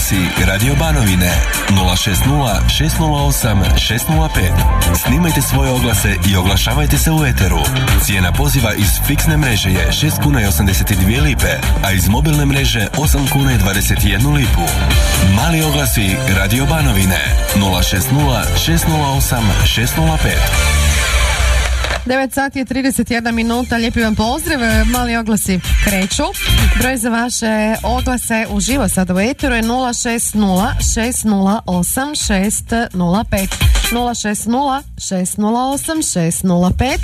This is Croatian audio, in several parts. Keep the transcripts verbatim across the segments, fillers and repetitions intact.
oglasi Radio Banovine nula šest nula šest nula osam šest nula pet. Snimajte svoje oglase i oglašavajte se u eteru. Cijena poziva iz fiksne mreže je šest kuna i osamdeset dvije lipe, a iz mobilne mreže osam kuna i dvadeset jednu lipu. Mali oglasi Radio Banovine nula šest nula šest nula osam šest nula pet. devet sati je trideset jedna minuta, lijepi vam pozdrav, mali oglasi kreću. Broj za vaše oglase uživo sada u eteru je nula šest nula šest nula osam šest nula pet. nula šest nula šest nula osam šest nula pet.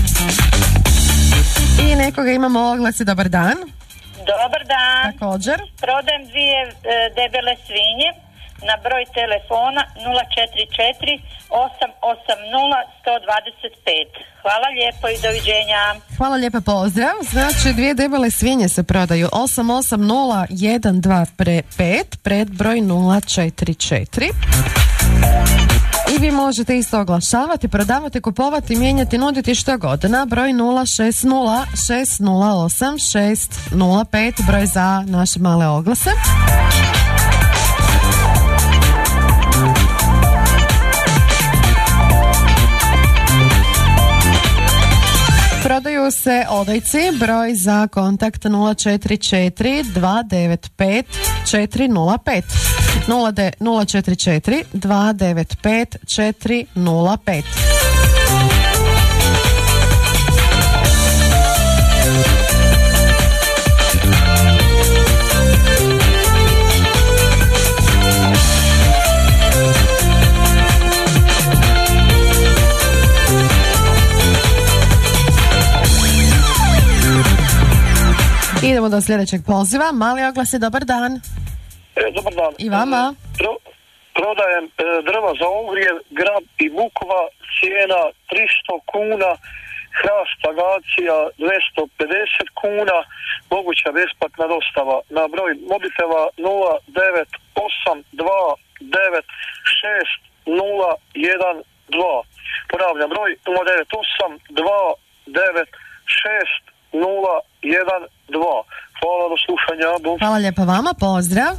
I nekoga imamo oglasi, dobar dan. Dobar dan. Također. Prodajem dvije e, debele svinje na broj telefona nula četiri četiri osam osam nula jedan dva pet. Hvala lijepo i doviđenja. Hvala lijepa, pozdrav. Znači, dvije debele svinje se prodaju osam osam nula jedan dva pet pred broj nula četiri četiri. I vi možete isto oglašavati, prodavati, kupovati, mijenjati, nuditi što god na broj nula šest nula šest nula osam šest nula pet, broj za naše male oglase. Prodaju se odojci, broj za kontakt nula četiri četiri dva devet pet četiri nula pet. nula četiri četiri dva devet pet četiri nula pet. Idemo do sljedećeg poziva. Mali oglas je, dobar dan. E, dobar dan. I vama. Pro, prodajem e, drva za ogrjev, grab i bukva, cijena tristo kuna, hrast agacija dvjesto pedeset kuna, moguća besplatna dostava na broj mobitela nula devet osam dva devet šest nula jedan dva. Ponavljam, broj nula devet osam dva devet šest nula jedan dva. Hvala, do slušanja. Hvala lijepa vama, pozdrav.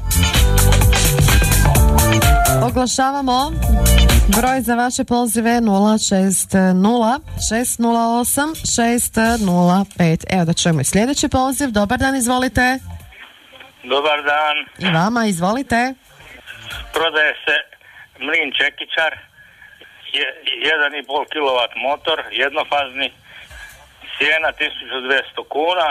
Oglašavamo broj za vaše pozive nula šest nula šest nula osam šest nula pet. Evo da čujemo i sljedeći poziv. Dobar dan, izvolite. Dobar dan. I vama, izvolite. Prodaje se mlin čekičar, je, jedan i pol kilovat motor, jednofazni, cijena tisuću dvjesto kuna,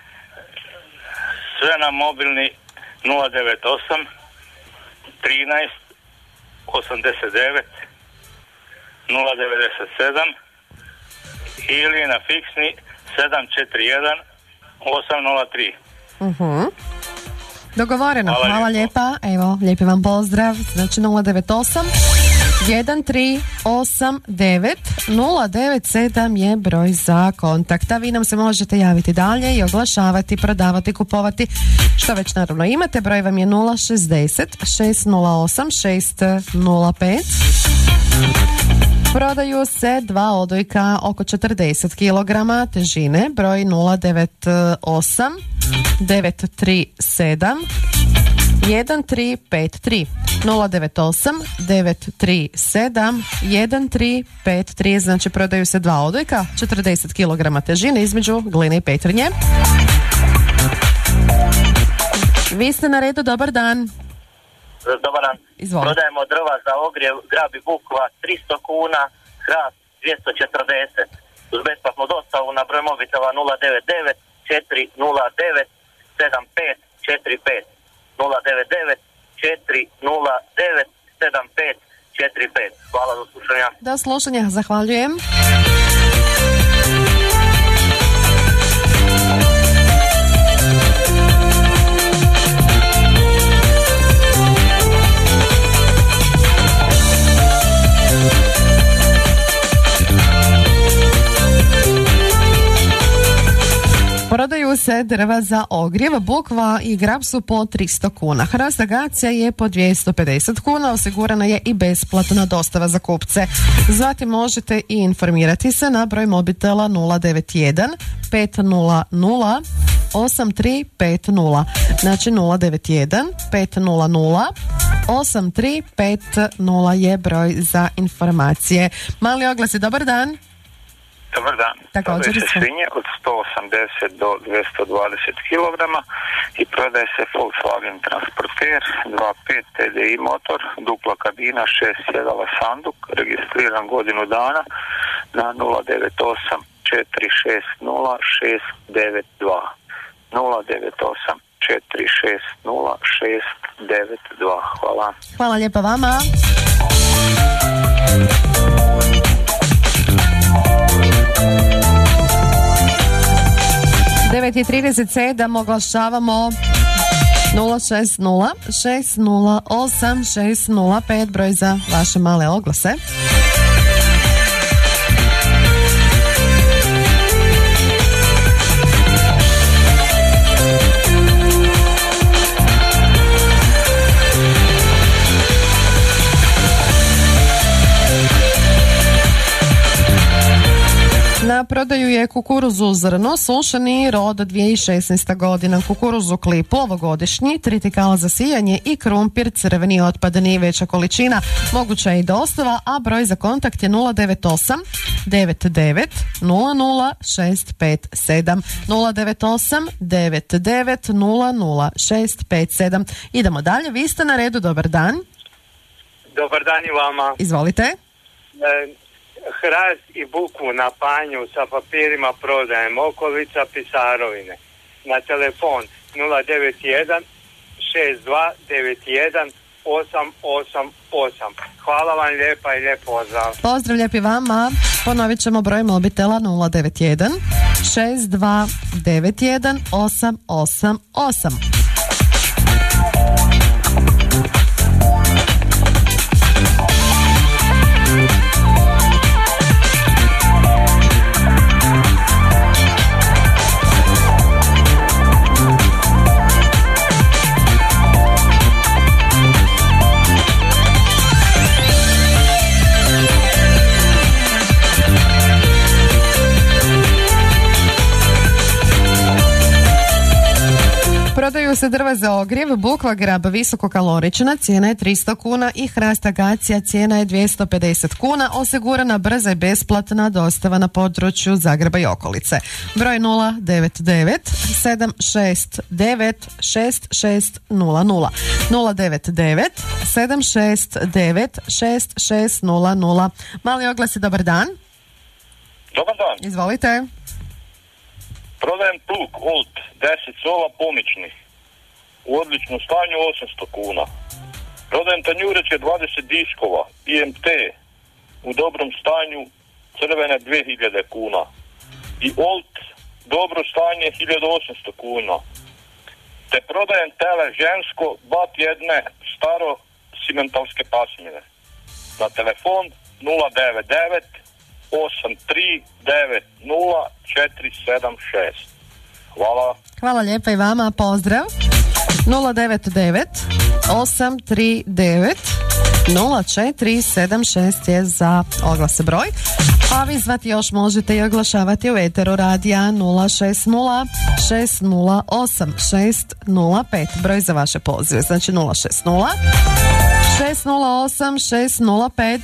sve na mobilni nula devet osam trinaest osamdeset devet nula devedeset sedam ili na fiksni sedam četiri jedan osam nula tri. Uh-huh. Dogovoreno, hvala, hvala lijepa. Evo, lijepi vam pozdrav. Znači nula devet osam jedan tri osam devet nula devet sedam je broj za kontakt. A vi nam se možete javiti dalje i oglašavati, prodavati, kupovati, što već naravno imate. Broj vam je nula šezdeset šest nula osam šest nula pet. Prodaju se dva odojka oko četrdeset kilograma težine, broj nula devet osam devet tri sedam jedan tri pet tri. nula devet osam devet tri sedam jedan tri pet tri. Znači prodaju se dva odojka četrdeset kilograma težine između Gline i Petrinje. Vi ste na redu, dobar dan. Dobar dan. Izvolite. Prodajemo drva za ogrjev, grab i bukva tristo kuna, hrast dvjesto četrdeset. Uz besplatnu dostavu na broj mobitela nula devet devet četiri nula devet sedam pet četiri pet. nula devet devet četiri nula devet sedam pet četiri pet. Hvala, do slušanja. Do slušanja, zahvaljujem. Prodaju se drva za ogrjev, bukva i grab su po tristo kuna. Hrast agacija je po dvjesto pedeset kuna, osigurana je i besplatna dostava za kupce. Zvati možete i informirati se na broj mobitela nula devet jedan pet nula nula osam tri pet nula. Znači nula devet jedan pet nula nula osam tri pet nula je broj za informacije. Mali oglasi, dobar dan. Dobar dan. Također prodaje se svinje od sto osamdeset do dvjesto dvadeset kilograma i prodaje se Volkswagen Transporter dva pet T D I motor, dupla kabina, šest sjedala sanduk, registriran godinu dana na nula devet osam četiri šest nula šest devet dva. nula devet osam četiri šest nula šest devet dva. Hvala. Hvala lijepa vama. devet i trideset sedam oglašavamo nula šest nula šest nula osam šest nula pet broj za vaše male oglase. Na prodaju je kukuruzu zrno, sušeni, rod dvije tisuće šesnaesta godina, kukuruzu klipu ovogodišnji, tritikala za sijanje i krumpir, crveni otpadni, veća količina, moguća je i dostava, a broj za kontakt je nula devet osam devet devet nula nula šest pet sedam, nula devet osam devet devet nula nula šest pet sedam. Idemo dalje, vi ste na redu, dobar dan. Dobar dan i vama. Izvolite. E, Hrast i bukvu na panju sa papirima prodajem, okolica Pisarovine. Na telefon nula devet jedan šest dva devet jedan osam osam osam. Hvala vam lijepa i lijep pozdrav. Pozdrav lijepi vama. Ponovit ćemo broj mobitela nula devet jedan šest dva devet jedan osam osam osam. Prodaju se drva za ogrjev, bukva grab visokokalorična, cijena je tristo kuna i hrast akacija, cijena je dvjesto pedeset kuna, osigurana brza i besplatna dostava na području Zagreba i okolice. Broj nula devet devet sedam šest devet šest šest nula nula, nula devet devet sedam šest devet šest šest nula nula. Mali oglasi, dobar dan. Dobar dan. Izvolite. Prodajem plug Volt deset sola pomični u odličnom stanju osamsto kuna. Prodajem tanjureće dvadeset diskova I M T u dobrom stanju crvene dvije hiljade kuna. I Volt dobro stanje hiljadu osamsto kuna. Te prodajem tele žensko dva tjedne staro simentalske pasmine. Na telefon nula devet devet osam tri devet nula četiri sedam šest. Hvala. Hvala lijepa i vama, pozdrav. nula devet devet osam tri devet nula četiri sedam šest je za oglase broj. A vi zvati još možete i oglašavati u eteru radija nula šest nula šest nula osam šest nula pet. Broj za vaše pozive, znači nula šest nula šest nula osam šest nula pet.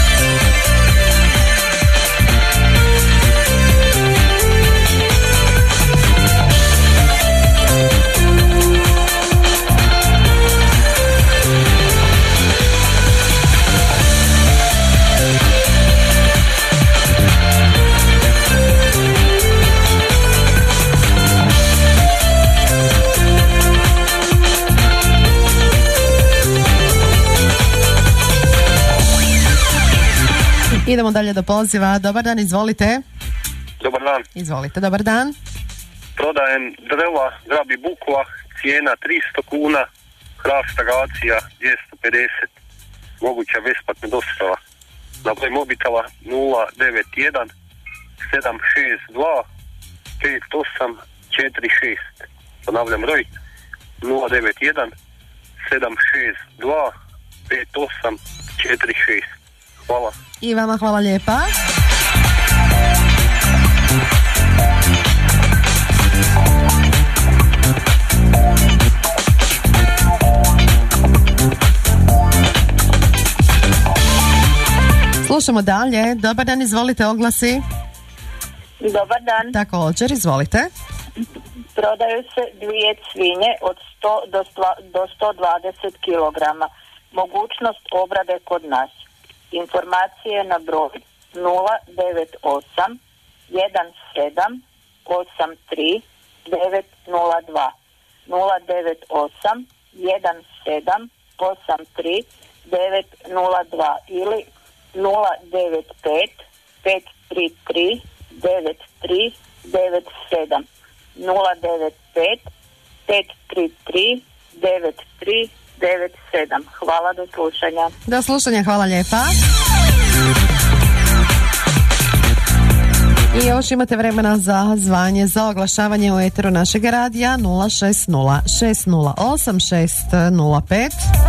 Idemo dalje do poziva. Dobar dan, izvolite. Dobar dan. Izvolite, dobar dan. Prodajem drva, grab i bukva, cijena tristo kuna, hrast agacija dvjesto pedeset, moguća besplatna dostava. Na broj mobitela nula devet jedan sedam šest dva pet osam četiri šest. Ponavljam broj nula devet jedan sedam šest dva pet osam četiri šest. Hvala. I vama hvala lijepa. Slušamo dalje. Dobar dan, izvolite, oglasi. Dobar dan. Također, izvolite. Prodaju se dvije svinje od sto do sto dvadeset kilograma. Mogućnost obrade kod nas. Informacije na broj nula devet osam jedan sedam osam tri devet nula dva nula devet osam jedan sedam osam tri devet nula dva ili nula devet pet pet tri tri devet tri devet sedam nula devet pet pet tri tri devet tri devet sedam. Hvala, do slušanja. Do slušanja, hvala lijepa. I još imate vremena za zvanje, za oglašavanje u eteru našeg radija nula šest nula šest nula osam šest nula pet.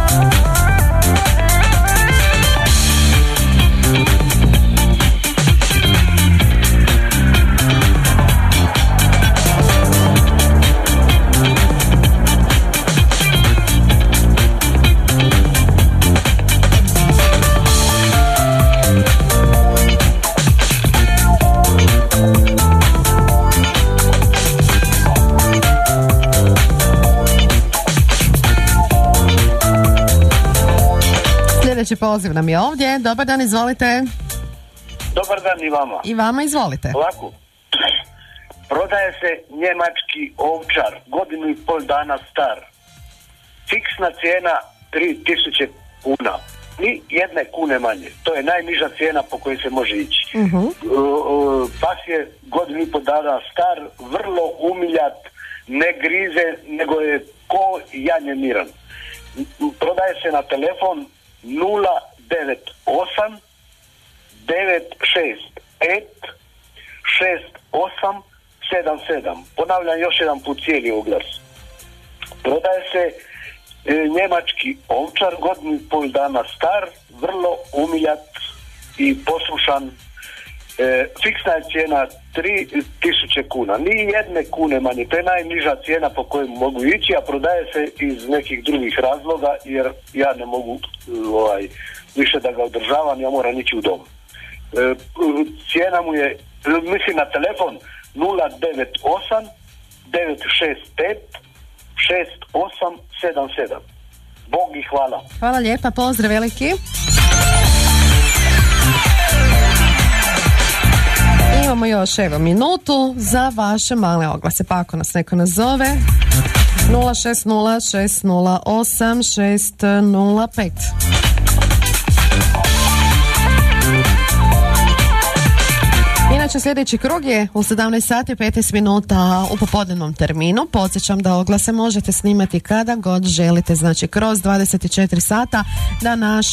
Sljedeći poziv nam je ovdje. Dobar dan, izvolite. Dobar dan i vama. I vama, izvolite. Ovako, prodaje se njemački ovčar, godinu i pol dana star. Fiksna cijena tri tisuće kuna. Ni jedne kune manje. To je najniža cijena po kojoj se može ići. Uh-huh. Uh, pas je godinu i pol dana star, vrlo umiljat, ne grize, nego je ko janje miran. Prodaje se na telefon nula devet osam devet šest pet šest osam sedam sedam. Ponavljam još jedan put cijeli oglas. Prodaje se e, njemački ovčar, godinu i pol dana star, vrlo umiljat i poslušan. E, fiksna je cijena tri tisuće kuna. Ni jedne kune manje. To je najniža cijena po kojoj mogu ići, a prodaje se iz nekih drugih razloga, jer ja ne mogu ovaj, više da ga održavam, ja moram ići u dom. E, cijena mu je, mislim na telefon nula devet osam devet šest pet šest osam sedam sedam. Bog i hvala. Hvala lijepa, pozdrav veliki. Imamo još evo minutu za vaše male oglase, pa ako nas neko nazove nula šest nula šest nula osam šest nula pet. Inače, sljedeći krug je u sedamnaest sati i petnaest minuta u popodnevnom terminu. Podsjećam da oglase možete snimati kada god želite, znači kroz dvadeset četiri sata, da naš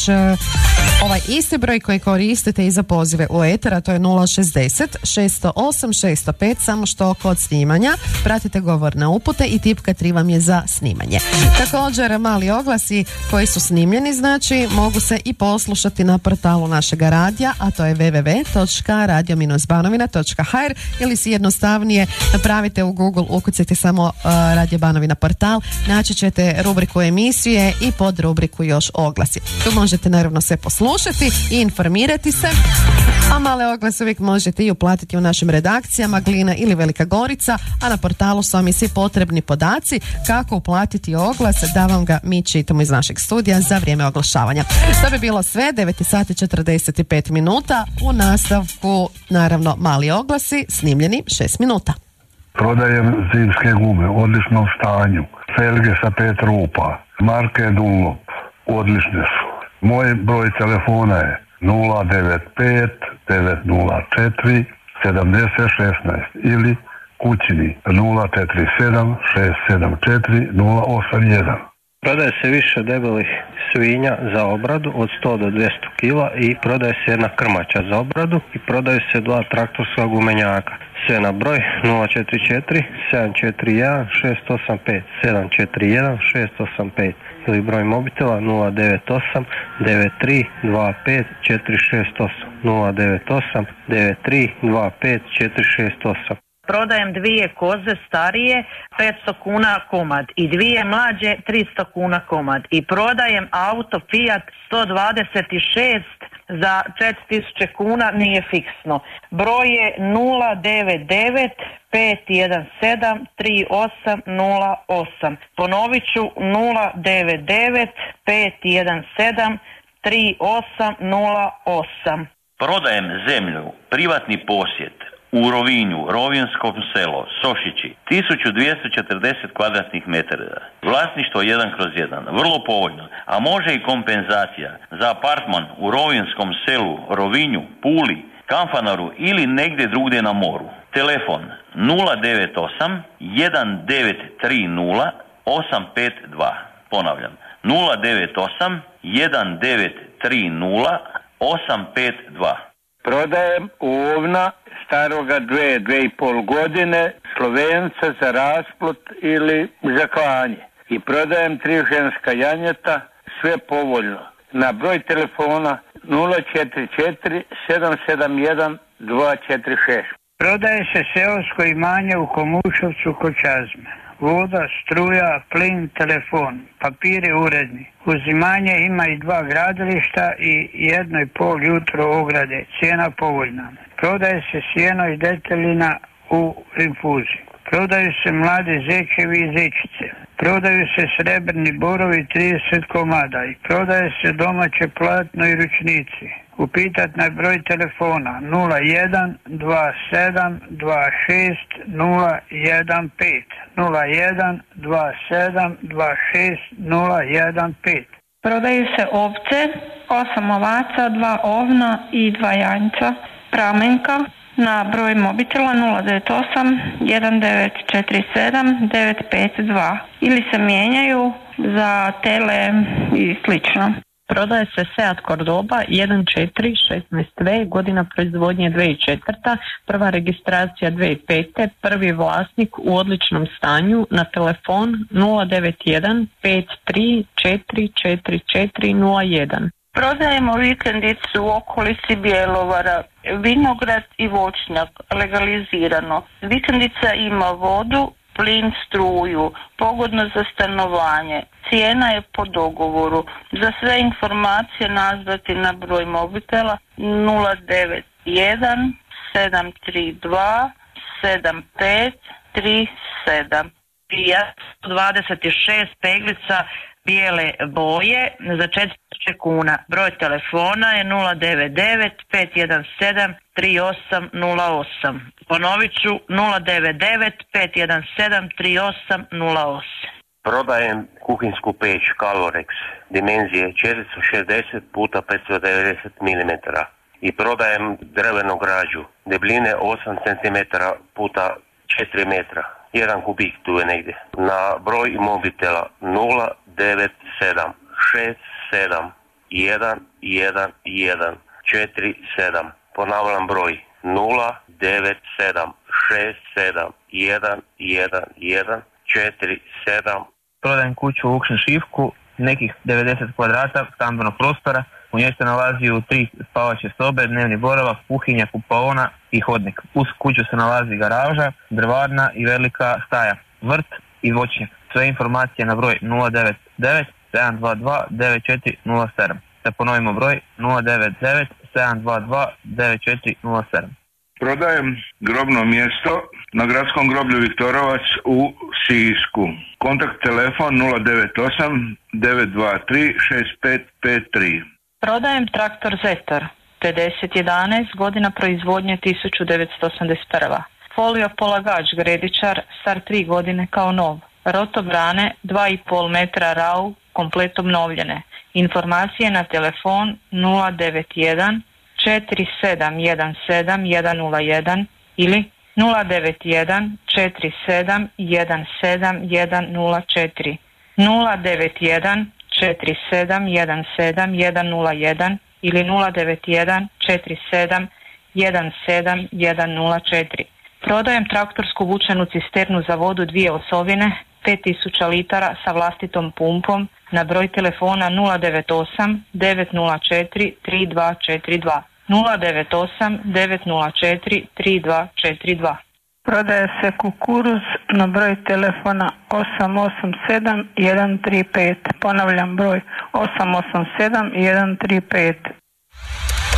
ovaj isti broj koji koristite i za pozive u eter, a to je nula šezdeset šest nula osam šest nula pet, samo što kod snimanja pratite govorne upute i tipka tri vam je za snimanje. Također, mali oglasi koji su snimljeni, znači mogu se i poslušati na portalu našega radija, a to je w w w točka radio banovina točka h r, ili si jednostavnije napravite u Google, ukucajte samo uh, Radio Banovina portal, naći ćete rubriku emisije i pod rubriku još oglasi. Tu možete naravno sve poslušati i informirati se, a male oglase uvijek možete i uplatiti u našim redakcijama Glina ili Velika Gorica, a na portalu su vam i svi potrebni podaci kako uplatiti oglas, da vam ga mi čitamo iz našeg studija za vrijeme oglašavanja. To bi bilo sve, devet sati četrdeset pet minuta, u nastavku naravno mali oglasi, snimljeni šest minuta. Prodajem zimske gume, odlično u stanju, felge sa pet rupa, marke Dunlop, odlične su. Moj broj telefona je nula devet pet devet nula četiri sedam nula jedan šest ili kućni nula četiri sedam šest sedam četiri nula osam jedan. Prodaje se više debelih svinja za obradu od sto do dvjesto kila i prodaje se jedna krmača za obradu i prodaje se dva traktorska gumenjaka. Sve na broj nula četiri četiri sedam četiri jedan šest osam pet sedam četiri jedan šest osam pet ili broj mobitela nula devet osam devet tri dva pet četiri šest osam nula devet osam devet tri dva pet četiri šest osam. Prodajem dvije koze starije petsto kuna komad i dvije mlađe tristo kuna komad i prodajem auto Fiat sto dvadeset šest za četiri tisuće kuna, nije fiksno. Broj je nula devet devet pet jedan sedam tri osam nula osam. Ponovit ću nula devet devet pet jedan sedam tri osam nula osam. Prodajem zemlju, privatni posjed u Rovinju, Rovinskom selo, Sošići, tisuću dvjesto četrdeset kvadratnih metara. Vlasništvo jedan kroz jedan, vrlo povoljno, a može i kompenzacija za apartman u Rovinskom selu, Rovinju, Puli, Kanfanaru ili negdje drugdje na moru. Telefon nula devet osam jedan devet tri nula osam pet dva. Ponavljam, nula devet osam jedan devet tri nula osam pet dva. Prodajem ovna staroga dve, dve i pol godine, Slovenca za rasplot ili za klanje. I prodajem tri ženska janjeta, sve povoljno. Na broj telefona nula četiri četiri sedam sedam jedan dva četiri šest. Prodaje se seosko imanje u Komuševcu kod Čazme. Voda, struja, plin, telefon, papiri uredni. Uz imanje ima i dva gradilišta i jedno i pol jutro ograde. Cijena povoljna. Prodaje se sjeno i detelina u infuziji. Prodaju se mladi zečevi i zečice. Prodaju se srebrni borovi trideset komada i prodaje se domaće platno i ručnici. Upitat na broj telefona nula jedan dva sedam dva šest nula jedan pet nula jedan dva sedam dva šest nula jedan pet. Prodaju se ovce, osam ovaca, dva ovna i dva janjca, pramenka na broj mobitela nula devet osam jedan devet četiri sedam devet pet dva ili se mijenjaju za tele i slično. Prodaje se Seat Cordoba jedan četiri šesnaest ve, godina proizvodnje dvije tisuće četvrta, prva registracija dvije tisuće pete, prvi vlasnik u odličnom stanju, na telefon nula devet jedan pet tri četiri četiri četiri nula jedan. Prodajemo vikendicu u okolici Bjelovara, vinograd i voćnjak, legalizirano. Vikendica ima vodu, plin, struju, pogodno za stanovanje. Cijena je po dogovoru. Za sve informacije nazvati na broj mobitela nula devet jedan sedam tri dva sedam pet tri sedam. Fiat dvadeset šest peglica bijele boje za četiri tisuće kuna. Broj telefona je nula devet devet pet jedan sedam tri osam nula osam. Ponovit ću nula devet devet pet jedan sedam tri osam nula osam. Prodajem kuhinsku peć Calorex dimenzije četiristo šezdeset puta petsto devedeset milimetara i prodajem drvenu građu debljine osam centimetara puta četiri metra. Jedan kubik tu je negdje. Na broj mobitela nula devet sedam šest sedam jedan jedan jedan četiri sedam. Ponavljam broj nula devet sedam šest sedam jedan jedan jedan četiri sedam. Prodajem kuću u Vukšin Šivku, nekih devedeset kvadrata stambenog prostora. U njoj se nalazi u tri spavaće sobe, dnevni boravak, kuhinja, kupaona i hodnik. Uz kuću se nalazi garaža, drvarna i velika staja, vrt i voćnjak. Sve informacije na broj nula devet devet sedam dva dva devet četiri nula sedam. Da ponovimo broj nula devet devet sedam dva dva devet četiri nula sedam. Prodajem grobno mjesto na gradskom groblju Viktorovac u Sisku. Kontakt telefon nula devet osam devet dva tri šest pet pet tri. Prodajem traktor Zetor pedeset jedanaest, godina proizvodnje tisuću devetsto osamdeset prva. Folio polagač Gredičar, star tri godine kao nov. Rotobrane dva i pol metra rau, komplet obnovljene. Informacije na telefon nula devet jedan četiri sedam jedan sedam jedan nula jedan ili nula devet jedan četiri sedam jedan sedam jedan nula četiri, nula devet jedan četiri sedam jedan sedam jedan nula jedan ili nula devet jedan četiri sedam jedan sedam jedan nula četiri. Prodajem traktorsku vučenu cisternu za vodu dvije osovine, pet tisuća litara sa vlastitom pumpom na broj telefona nula devet osam devet nula četiri tri dva četiri dva, nula devet osam devet nula četiri tri dva četiri dva. Prodaje se kukuruz na broj telefona osam osam sedam jedan tri pet. Ponavljam broj osam osam sedam jedan tri pet.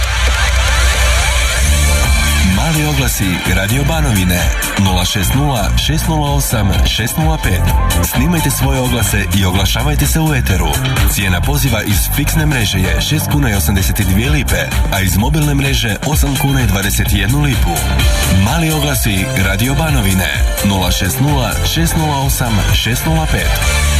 oglasi Radio Banovine nula šest nula šest nula osam šest nula pet. Snimajte svoje oglase i oglašavajte se u eteru. Cijena poziva iz fiksne mreže je šest kuna i osamdeset dvije lipe, a iz mobilne mreže osam kuna i dvadeset jednu lipu. Mali oglasi Radio Banovine nula šest nula šest nula osam šest nula pet.